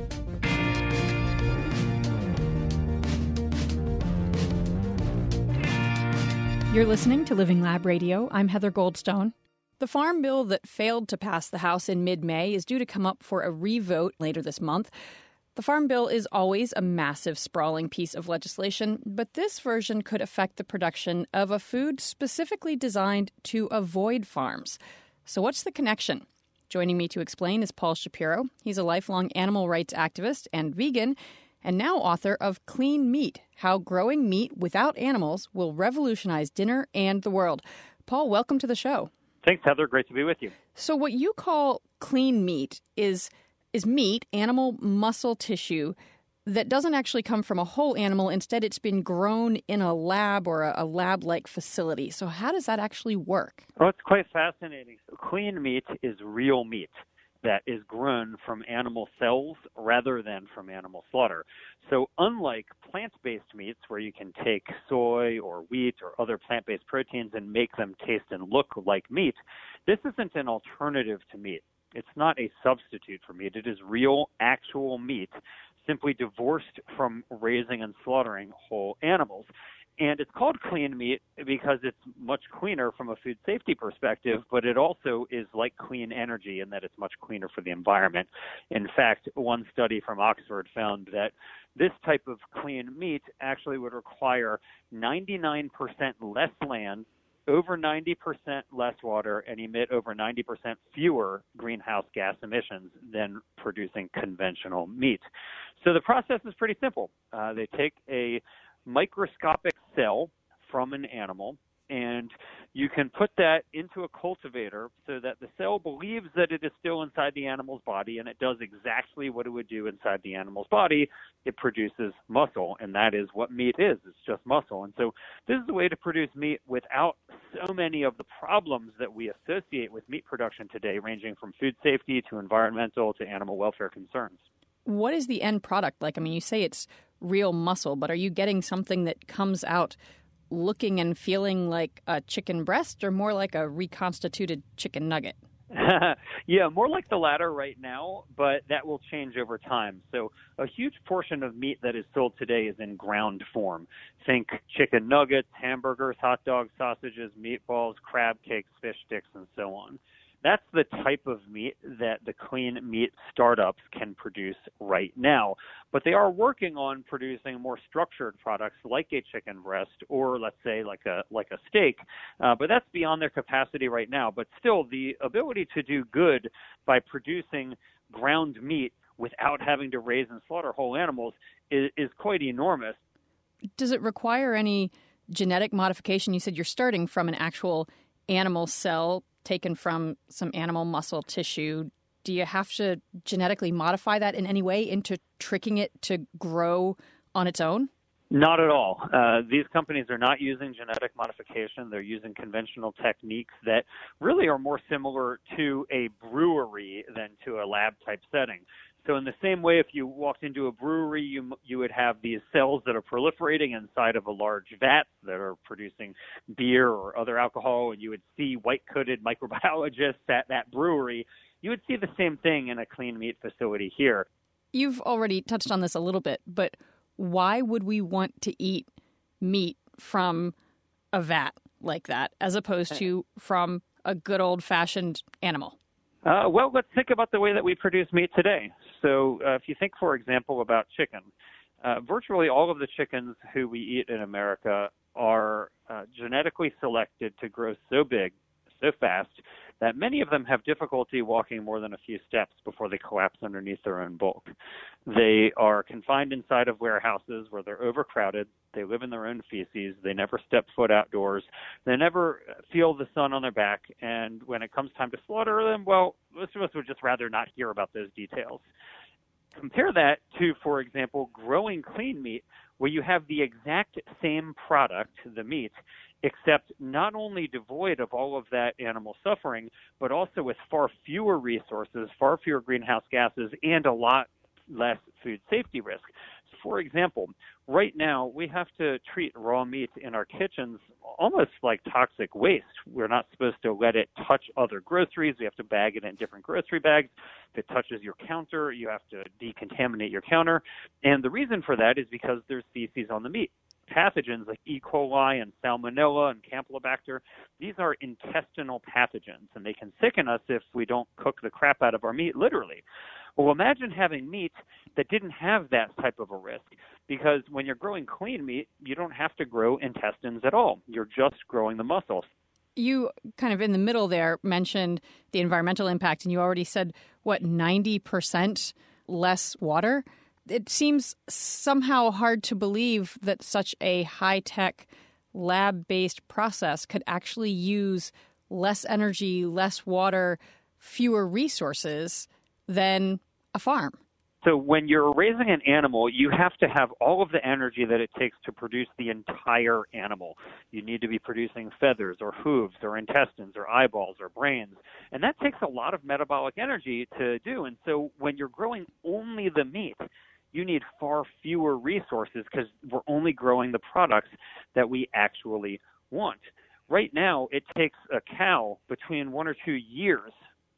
You're listening to Living Lab Radio. I'm Heather Goldstone. The farm bill that failed to pass the House in mid-May is due to come up for a re-vote later this month. The farm bill is always a massive, sprawling piece of legislation, but this version could affect the production of a food specifically designed to avoid farms. So what's the connection? Joining me to explain is Paul Shapiro. He's a lifelong animal rights activist and vegan, and now author of Clean Meat, How Growing Meat Without Animals Will Revolutionize Dinner and the World. Paul, welcome to the show. Thanks, Heather. Great to be with you. So what you call clean meat is meat, animal muscle tissue, that doesn't actually come from a whole animal. Instead, it's been grown in a lab or a lab-like facility. So how does that actually work? Well, it's quite fascinating. So clean meat is real meat that is grown from animal cells rather than from animal slaughter. So unlike plant-based meats where you can take soy or wheat or other plant-based proteins and make them taste and look like meat, this isn't an alternative to meat. It's not a substitute for meat. It is real, actual meat, simply divorced from raising and slaughtering whole animals. And it's called clean meat because it's much cleaner from a food safety perspective, but it also is like clean energy in that it's much cleaner for the environment. In fact, one study from Oxford found that this type of clean meat actually would require 99% less land, over 90% less water, and emit over 90% fewer greenhouse gas emissions than producing conventional meat. So the process is pretty simple. They take a microscopic cell from an animal, and you can put that into a cultivator so that the cell believes that it is still inside the animal's body, and it does exactly what it would do inside the animal's body. It produces muscle, and that is what meat is. It's just muscle. And so this is a way to produce meat without so many of the problems that we associate with meat production today, ranging from food safety to environmental to animal welfare concerns. What is the end product like? I mean, you say it's real muscle, but are you getting something that comes out looking and feeling like a chicken breast or more like a reconstituted chicken nugget? Yeah, more like the latter right now, but that will change over time. So a huge portion of meat that is sold today is in ground form. Think chicken nuggets, hamburgers, hot dogs, sausages, meatballs, crab cakes, fish sticks, and so on. That's the type of meat that the clean meat startups can produce right now. But they are working on producing more structured products like a chicken breast or, let's say, like a steak. But that's beyond their capacity right now. But still, the ability to do good by producing ground meat without having to raise and slaughter whole animals is quite enormous. Does it require any genetic modification? You said you're starting from an actual animal cell taken from some animal muscle tissue. Do you have to genetically modify that in any way into tricking it to grow on its own? Not at all. These companies are not using genetic modification. They're using conventional techniques that really are more similar to a brewery than to a lab-type setting. So in the same way, if you walked into a brewery, you would have these cells that are proliferating inside of a large vat that are producing beer or other alcohol, and you would see white-coated microbiologists at that brewery. You would see the same thing in a clean meat facility here. You've already touched on this a little bit, but why would we want to eat meat from a vat like that as opposed to from a good old-fashioned animal? Well, let's think about the way that we produce meat today. So if you think, for example, about chicken, virtually all of the chickens who we eat in America are genetically selected to grow so big, so fast, that many of them have difficulty walking more than a few steps before they collapse underneath their own bulk. They are confined inside of warehouses where they're overcrowded. They live in their own feces. They never step foot outdoors. They never feel the sun on their back. And when it comes time to slaughter them, well, most of us would just rather not hear about those details. Compare that to, for example, growing clean meat, where you have the exact same product, the meat, except not only devoid of all of that animal suffering, but also with far fewer resources, far fewer greenhouse gases, and a lot less food safety risk. For example, right now we have to treat raw meat in our kitchens almost like toxic waste. We're not supposed to let it touch other groceries. We have to bag it in different grocery bags. If it touches your counter, you have to decontaminate your counter. And the reason for that is because there's feces on the meat. Pathogens like E. coli and Salmonella and Campylobacter, these are intestinal pathogens, and they can sicken us if we don't cook the crap out of our meat, literally. Well, imagine having meat that didn't have that type of a risk, because when you're growing clean meat, you don't have to grow intestines at all. You're just growing the muscles. You kind of in the middle there mentioned the environmental impact, and you already said, 90% less water? It seems somehow hard to believe that such a high-tech, lab-based process could actually use less energy, less water, fewer resources than a farm. So when you're raising an animal, you have to have all of the energy that it takes to produce the entire animal. You need to be producing feathers or hooves or intestines or eyeballs or brains. And that takes a lot of metabolic energy to do. And so when you're growing only the meat, you need far fewer resources because we're only growing the products that we actually want. Right now, it takes a cow between 1 or 2 years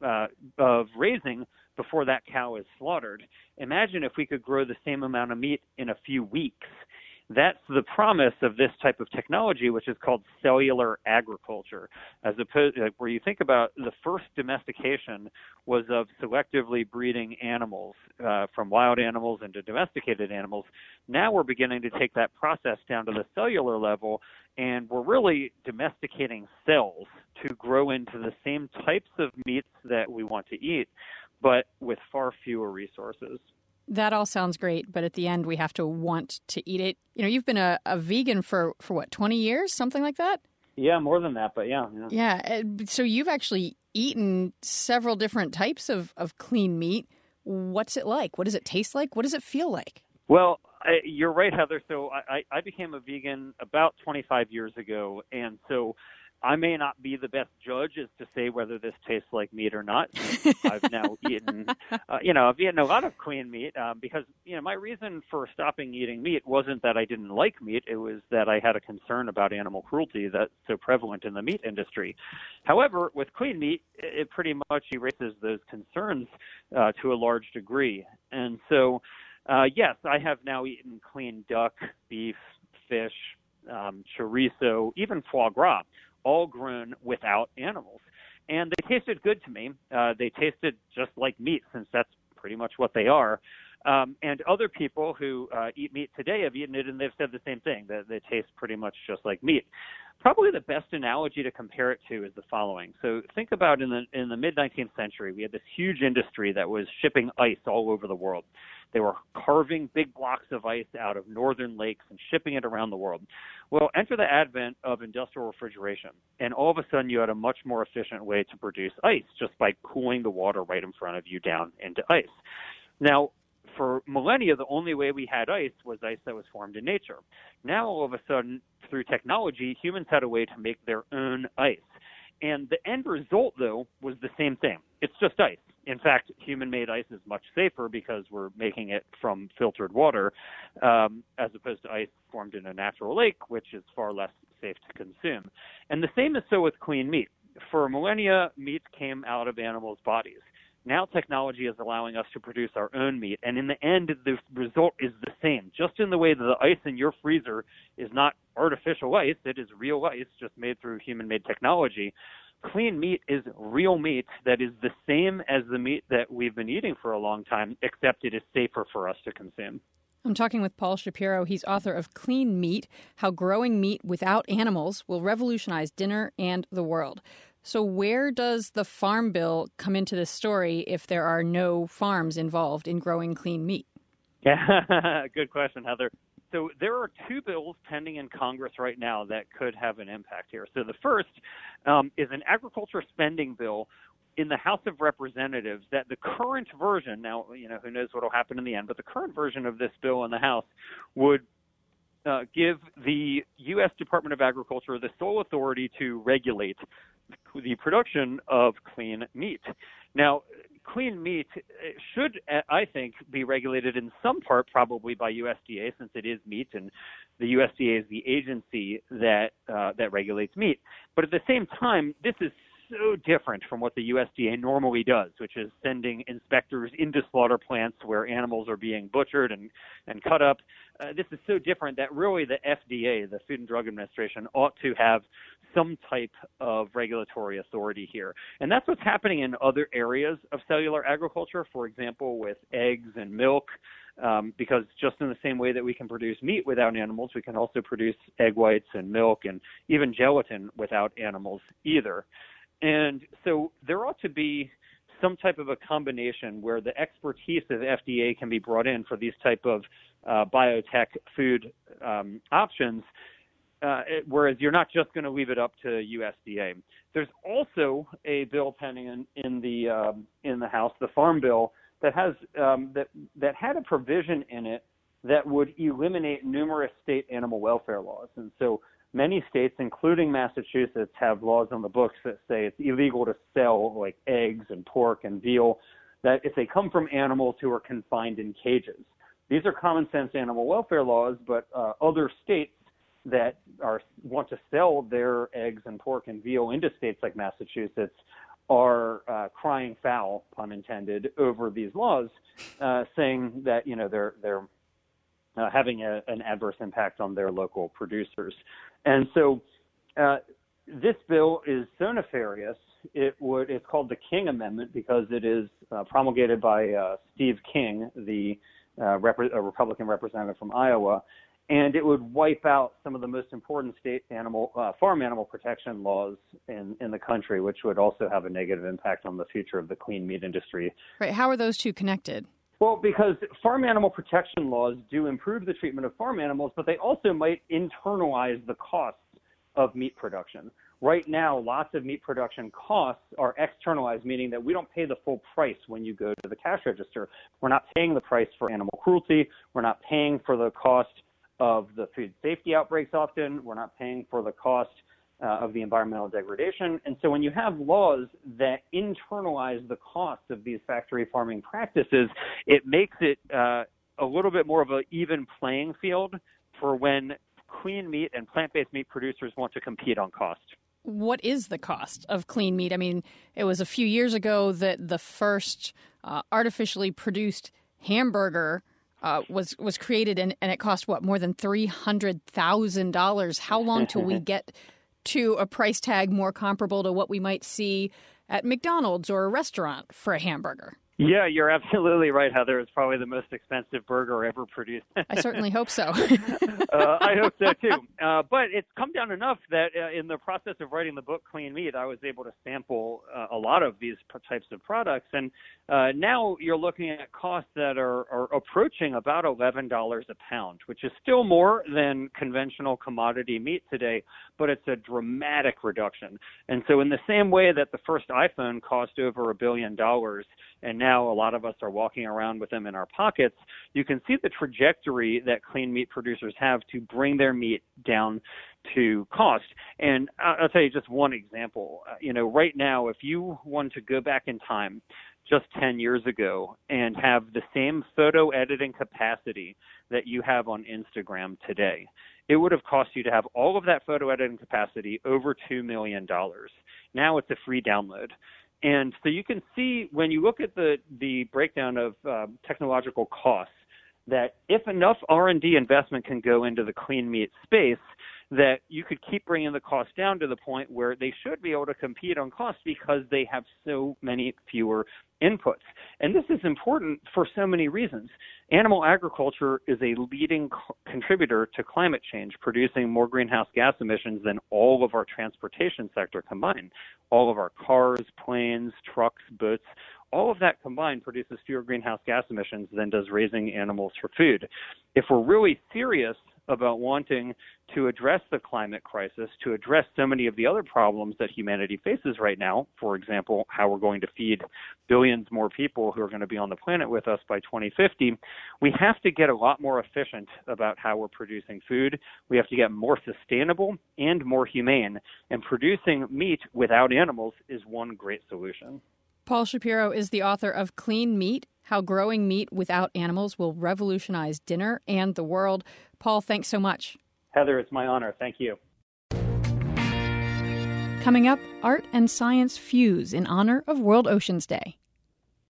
of raising before that cow is slaughtered. Imagine if we could grow the same amount of meat in a few weeks. That's the promise of this type of technology, which is called cellular agriculture, as opposed to where you think about the first domestication was of selectively breeding animals from wild animals into domesticated animals. Now we're beginning to take that process down to the cellular level, and we're really domesticating cells to grow into the same types of meats that we want to eat, but with far fewer resources. That all sounds great, but at the end, we have to want to eat it. You've been a vegan for what, 20 years, something like that? Yeah, more than that, but yeah. Yeah, so you've actually eaten several different types of clean meat. What's it like? What does it taste like? What does it feel like? Well, you're right, Heather. So I became a vegan about 25 years ago, and so I may not be the best judge as to say whether this tastes like meat or not. I've now eaten, I've eaten a lot of clean meat because, my reason for stopping eating meat wasn't that I didn't like meat. It was that I had a concern about animal cruelty that's so prevalent in the meat industry. However, with clean meat, it pretty much erases those concerns to a large degree. And so, yes, I have now eaten clean duck, beef, fish, chorizo, even foie gras, all grown without animals. And they tasted good to me. They tasted just like meat, since that's pretty much what they are. And other people who eat meat today have eaten it, and they've said the same thing, that they taste pretty much just like meat. Probably the best analogy to compare it to is the following. So think about in the mid-19th century, we had this huge industry that was shipping ice all over the world. They were carving big blocks of ice out of northern lakes and shipping it around the world. Well, enter the advent of industrial refrigeration, and all of a sudden you had a much more efficient way to produce ice just by cooling the water right in front of you down into ice. Now, for millennia, the only way we had ice was ice that was formed in nature. Now, all of a sudden, through technology, humans had a way to make their own ice. And the end result, though, was the same thing. It's just ice. In fact, human-made ice is much safer because we're making it from filtered water as opposed to ice formed in a natural lake, which is far less safe to consume. And the same is so with clean meat. For millennia, meat came out of animals' bodies. Now technology is allowing us to produce our own meat, and in the end, the result is the same. Just in the way that the ice in your freezer is not artificial ice, it is real ice just made through human-made technology. Clean meat is real meat that is the same as the meat that we've been eating for a long time, except it is safer for us to consume. I'm talking with Paul Shapiro. He's author of Clean Meat, How Growing Meat Without Animals Will Revolutionize Dinner and the World. So where does the Farm Bill come into this story if there are no farms involved in growing clean meat? Yeah, good question, Heather. So there are two bills pending in Congress right now that could have an impact here. So the first is an agriculture spending bill in the House of Representatives that the current version, now, who knows what will happen in the end, but the current version of this bill in the House would give the U.S. Department of Agriculture the sole authority to regulate the production of clean meat. Now, clean meat should, I think, be regulated in some part probably by USDA, since it is meat, and the USDA is the agency that regulates meat. But at the same time, this is so different from what the USDA normally does, which is sending inspectors into slaughter plants where animals are being butchered and cut up. This is so different that really the FDA, the Food and Drug Administration, ought to have some type of regulatory authority here. And that's what's happening in other areas of cellular agriculture, for example, with eggs and milk, because just in the same way that we can produce meat without animals, we can also produce egg whites and milk and even gelatin without animals either. And so there ought to be some type of a combination where the expertise of FDA can be brought in for these type of biotech food options, whereas you're not just going to leave it up to USDA. There's also a bill pending in the House, the Farm Bill, that has that had a provision in it that would eliminate numerous state animal welfare laws. And so many states, including Massachusetts, have laws on the books that say it's illegal to sell like eggs and pork and veal that if they come from animals who are confined in cages. These are common sense animal welfare laws, but other states that want to sell their eggs and pork and veal into states like Massachusetts are crying foul, pun intended, over these laws, saying that they're having an adverse impact on their local producers. And so this bill is so nefarious, it's called the King Amendment because it is promulgated by Steve King, a Republican representative from Iowa, and it would wipe out some of the most important state farm animal protection laws in the country, which would also have a negative impact on the future of the clean meat industry. Right. How are those two connected? Well, because farm animal protection laws do improve the treatment of farm animals, but they also might internalize the costs of meat production. Right now, lots of meat production costs are externalized, meaning that we don't pay the full price when you go to the cash register. We're not paying the price for animal cruelty. We're not paying for the cost of the food safety outbreaks often. We're not paying for the cost of the environmental degradation. And so when you have laws that internalize the cost of these factory farming practices, it makes it a little bit more of an even playing field for when clean meat and plant-based meat producers want to compete on cost. What is the cost of clean meat? I mean, it was a few years ago that the first artificially produced hamburger was created, and it cost, more than $300,000. How long till we get to a price tag more comparable to what we might see at McDonald's or a restaurant for a hamburger? Yeah, you're absolutely right, Heather. It's probably the most expensive burger ever produced. I certainly hope so. I hope so, too. But it's come down enough that in the process of writing the book, Clean Meat, I was able to sample a lot of these types of products. And now you're looking at costs that are approaching about $11 a pound, which is still more than conventional commodity meat today, but it's a dramatic reduction. And so in the same way that the first iPhone cost over $1 billion, and now a lot of us are walking around with them in our pockets, you can see the trajectory that clean meat producers have to bring their meat down to cost. And I'll tell you just one example. Right now, if you want to go back in time just 10 years ago and have the same photo editing capacity that you have on Instagram today, it would have cost you to have all of that photo editing capacity over $2 million. Now it's a free download. And so you can see when you look at the breakdown of technological costs that if enough R&D investment can go into the clean meat space, that you could keep bringing the cost down to the point where they should be able to compete on cost because they have so many fewer inputs. And this is important for so many reasons. Animal agriculture is a leading contributor to climate change, producing more greenhouse gas emissions than all of our transportation sector combined. All of our cars, planes, trucks, boats, all of that combined produces fewer greenhouse gas emissions than does raising animals for food. If we're really serious about wanting to address the climate crisis, to address so many of the other problems that humanity faces right now, for example, how we're going to feed billions more people who are going to be on the planet with us by 2050, we have to get a lot more efficient about how we're producing food. We have to get more sustainable and more humane, and producing meat without animals is one great solution. Paul Shapiro is the author of Clean Meat: How Growing Meat Without Animals Will Revolutionize Dinner and the World. Paul, thanks so much. Heather, it's my honor. Thank you. Coming up, art and science fuse in honor of World Oceans Day.